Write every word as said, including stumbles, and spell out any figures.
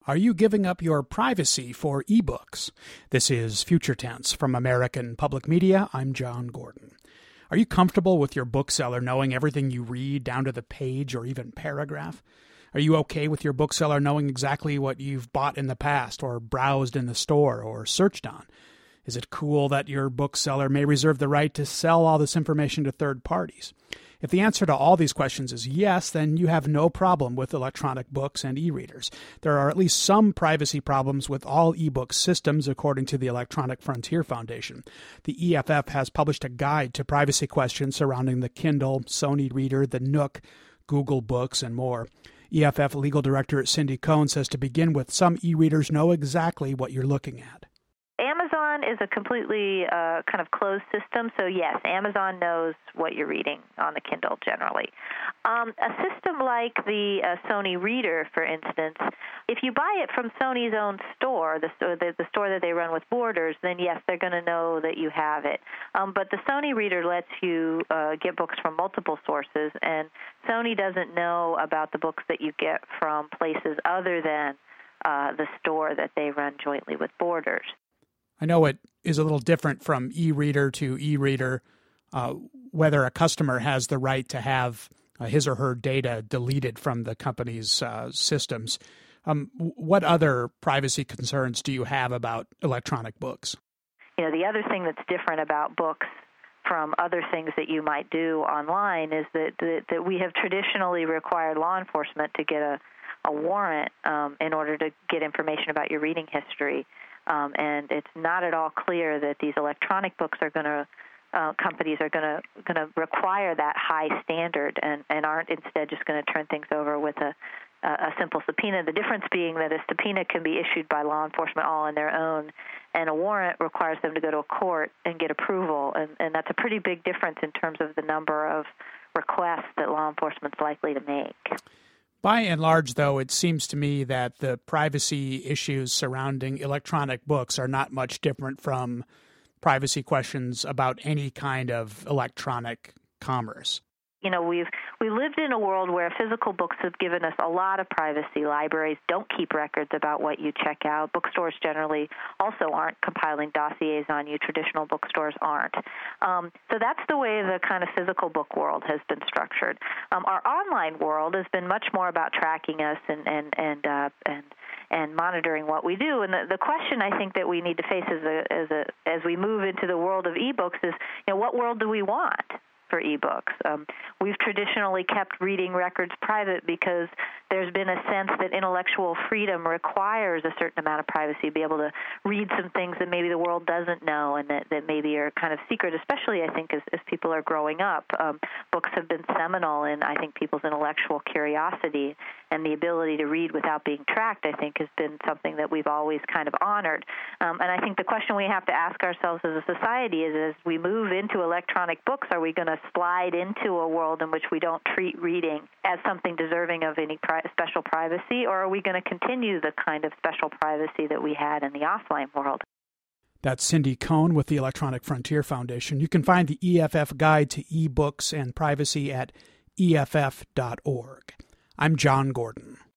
Are you giving up your privacy for ebooks? This is Future Tense from American Public Media. I'm John Gordon. Are you comfortable with your bookseller knowing everything you read down to the page or even paragraph? Are you okay with your bookseller knowing exactly what you've bought in the past or browsed in the store or searched on? Is it cool that your bookseller may reserve the right to sell all this information to third parties? If the answer to all these questions is yes, then you have no problem with electronic books and e-readers. There are at least some privacy problems with all e-book systems, according to the Electronic Frontier Foundation. The E F F has published a guide to privacy questions surrounding the Kindle, Sony Reader, the Nook, Google Books, and more. E F F Legal Director Cindy Cohn says to begin with, some e-readers know exactly what you're looking at. Amazon is a completely uh, kind of closed system, so yes, Amazon knows what you're reading on the Kindle generally. Um, a system like the uh, Sony Reader, for instance, if you buy it from Sony's own store, the, store, the, the store that they run with Borders, then yes, they're going to know that you have it. Um, but the Sony Reader lets you uh, get books from multiple sources, and Sony doesn't know about the books that you get from places other than uh, the store that they run jointly with Borders. I know it is a little different from e-reader to e-reader, uh, whether a customer has the right to have uh, his or her data deleted from the company's uh, systems. Um, what other privacy concerns do you have about electronic books? You know, the other thing that's different about books from other things that you might do online is that that, that we have traditionally required law enforcement to get a, a warrant um, in order to get information about your reading history. Um, and it's not at all clear that these electronic books are going to, uh, companies are going to going to require that high standard and, and aren't instead just going to turn things over with a, a simple subpoena. The difference being that a subpoena can be issued by law enforcement all on their own, and a warrant requires them to go to a court and get approval. And, and that's a pretty big difference in terms of the number of requests that law enforcement's likely to make. By and large, though, it seems to me that the privacy issues surrounding electronic books are not much different from privacy questions about any kind of electronic commerce. You know, we've we lived in a world where physical books have given us a lot of privacy. Libraries don't keep records about what you check out. Bookstores generally also aren't compiling dossiers on you. Traditional bookstores aren't. Um, so that's the way the kind of physical book world has been structured. Um, our online world has been much more about tracking us and and and uh, and and monitoring what we do. And the, the question I think that we need to face as a as a as we move into the world of ebooks is, you know, what world do we want for ebooks? Um, we've traditionally kept reading records private because there's been a sense that intellectual freedom requires a certain amount of privacy, to be able to read some things that maybe the world doesn't know and that, that maybe are kind of secret, especially, I think, as, as people are growing up. Um, books have been seminal in, I think, people's intellectual curiosity, and the ability to read without being tracked, I think, has been something that we've always kind of honored. Um, and I think the question we have to ask ourselves as a society is, as we move into electronic books, are we going to slide into a world in which we don't treat reading as something deserving of any pri- special privacy, or are we going to continue the kind of special privacy that we had in the offline world? That's Cindy Cohn with the Electronic Frontier Foundation. You can find the E F F Guide to eBooks and Privacy at E F F dot org. I'm John Gordon.